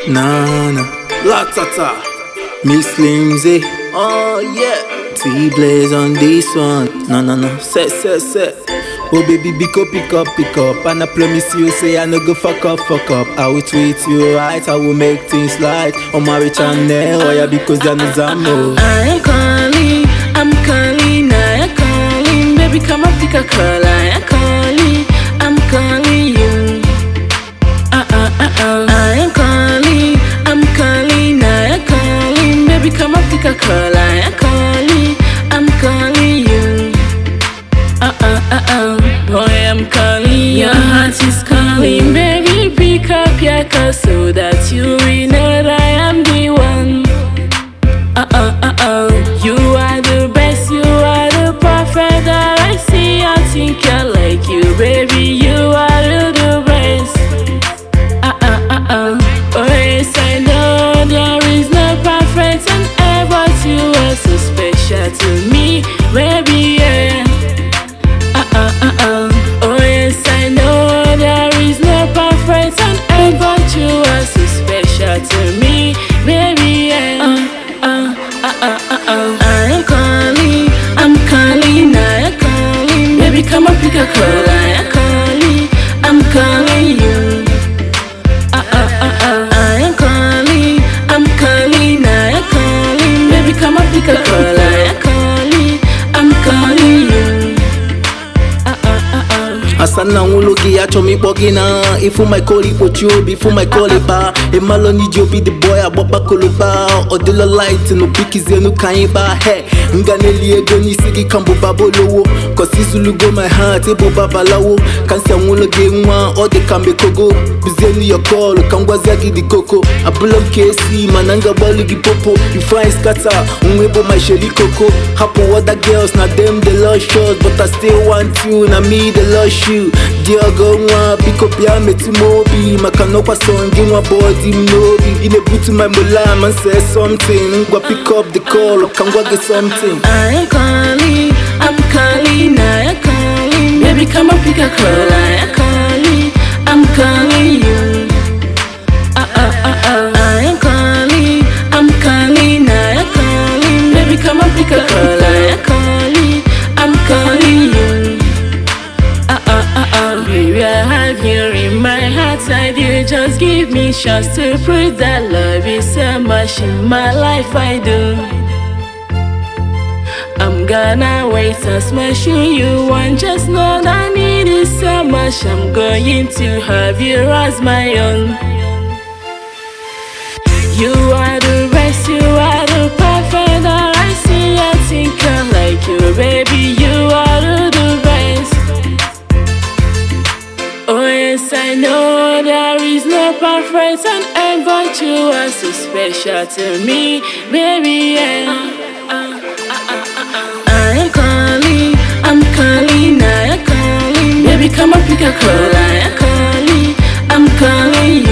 Nana, Latata. Miss Slimzy, Oh yeah. T-Blaze on this one. No, Set. oh baby, pick up. And I promise you, say I no go fuck up. I will treat you right, I will make things right. On my channel, oh yeah, because there no Zamo. I'm calling, I'm calling, baby come and pick a call. I'm calling you. I'm calling, baby come and pick a call. I'm calling you. Boy I'm calling, your heart is calling, baby pick up your call so that you will know that I am the one. You are the best, you are the perfect that I see. I think I like you, baby. You are the best. Oh yes, I know there is no perfect and ever you are so special to me, baby. Yeah. Oh yes, I know there is no perfect and ever you are so special to me, baby. Yeah. I'm calling, baby come and pick a call. I'm calling you. I'm calling, baby come and pick a call. I'm calling you. Asana ngulogi acho mi bogina. Ifu my call pocho, before my call ba. Emalo ni jobi the boy aboba koloba. Odilo light no pikize no kaiba. Hey, nganeli ego ni sigi kambo babolowo. Kosi sulugo my heart ebo babalawo. Kansi ngulogi nwa ode kambe kogo. Bizeni your call kangwaza gidi koko. Abulom kesi mananga bali popo. You find scatter unwebo my shelly coco. Hapo other girls na them the love shows, but I still want you na me the love show. Dear go nwa pick up ya metimobi. Makano kwa songi nwa body mnobi. In a boot to my mola man say something. Ngwa pick up the call kangwa get something. I'm calling, baby come and pick a call. I'm calling you. I'm calling, baby come and pick a call. I'm calling you. Baby I have you in my heart, I do. Just give me chance to prove that love is so much in my life. I do. I'm gonna wait as much you want. Just know that I need it so much. I'm going to have you as my own. You are the best, you are the perfect that I see. I think I like you, baby. You are the best. Oh yes, I know there is no perfect and ever you are so special to me, baby. Yeah. I'm calling, baby come and pick a call. I'm calling you.